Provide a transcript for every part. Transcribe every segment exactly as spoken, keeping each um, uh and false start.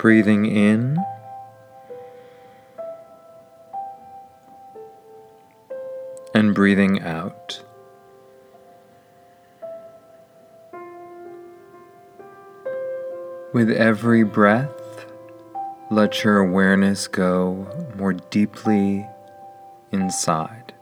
Breathing in and breathing out. With every breath, let your awareness go more deeply inside.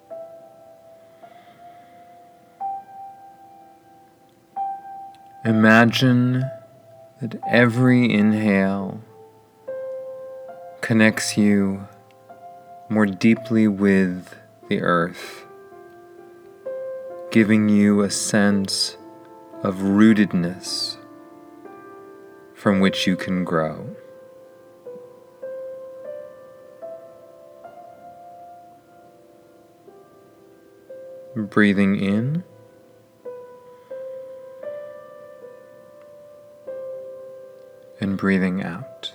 Imagine that every inhale connects you more deeply with the earth, giving you a sense of rootedness from which you can grow. Breathing in and breathing out.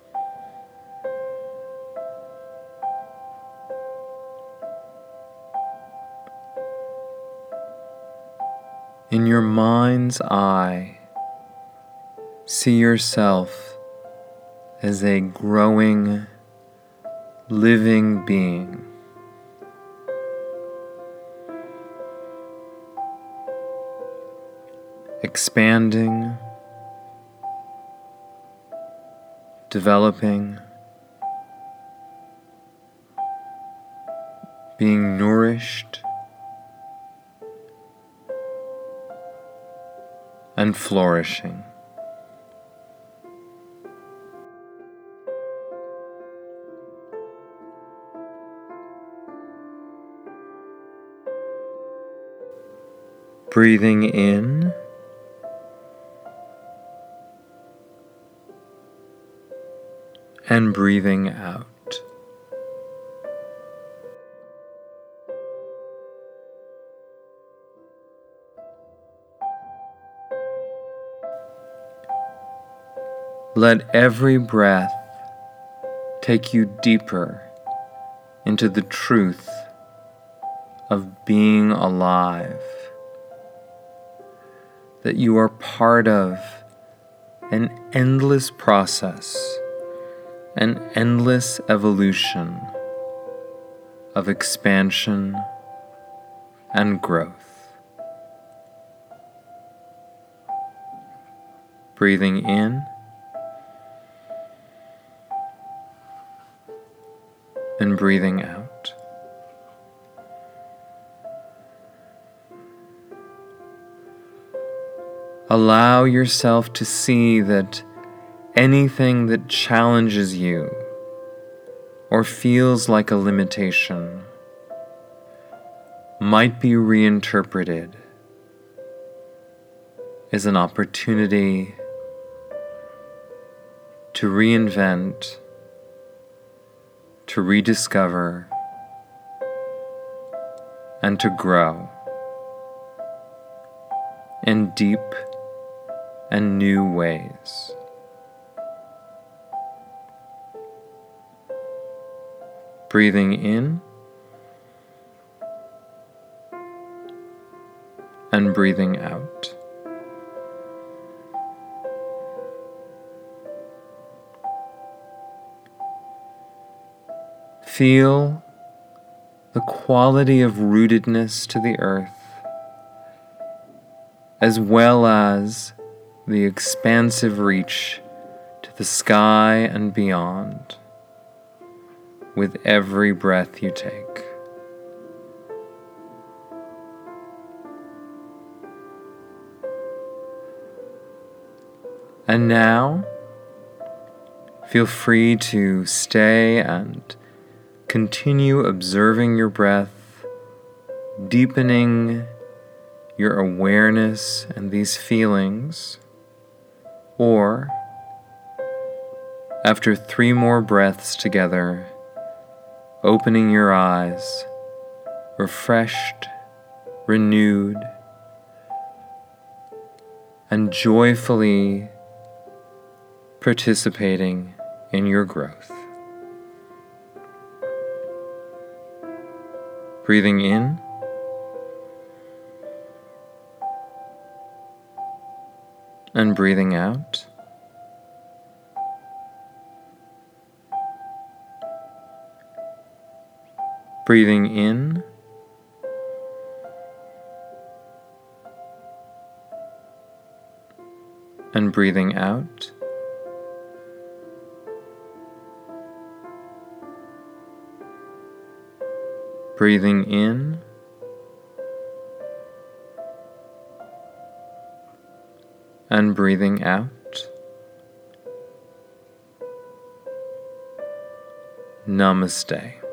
In your mind's eye, see yourself as a growing, living being. Expanding, developing, being nourished, and flourishing. Breathing in and breathing out. Let every breath take you deeper into the truth of being alive, that you are part of an endless process, an endless evolution of expansion and growth. Breathing in and breathing out. Allow yourself to see that anything that challenges you or feels like a limitation might be reinterpreted as an opportunity to reinvent, to rediscover, and to grow in deep and new ways. Breathing in and breathing out. Feel the quality of rootedness to the earth, as well as the expansive reach to the sky and beyond with every breath you take. And now, feel free to stay and continue observing your breath, deepening your awareness and these feelings, or after three more breaths together, opening your eyes, refreshed, renewed, and joyfully participating in your growth. Breathing in and breathing out. Breathing in and breathing out. Breathing in and breathing out. Namaste.